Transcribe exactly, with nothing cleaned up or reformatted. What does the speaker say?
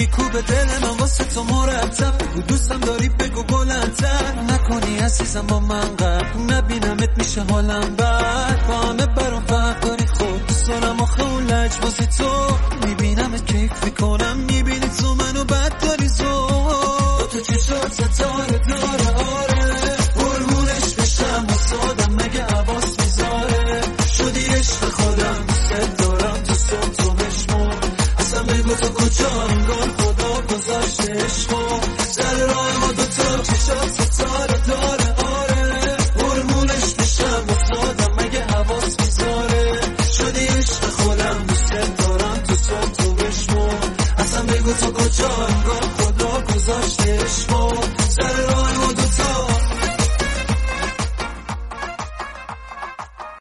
میکوبه دل من واسه تو مرتب. بگو دوستم داری بگو بلندتر، نکنی عزیزم با من قرد، نبینمت میشه حالم بد. با همه برام فرق داری خود دوست دارم آخه اون لج واسه تو، میبینمت کیف میکنم